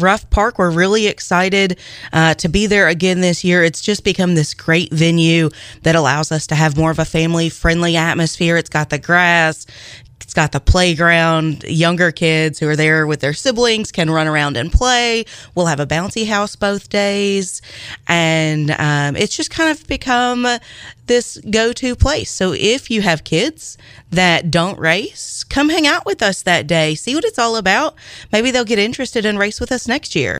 Ruff Park. We're really excited to be there again this year. It's just become this great venue that allows us to have more of a family-friendly atmosphere. It's got the grass. It's got the playground. Younger kids who are there with their siblings can run around and play. We'll have a bouncy house both days. And it's just kind of become this go-to place. So if you have kids that don't race, come hang out with us that day. See what it's all about. Maybe they'll get interested and race with us next year.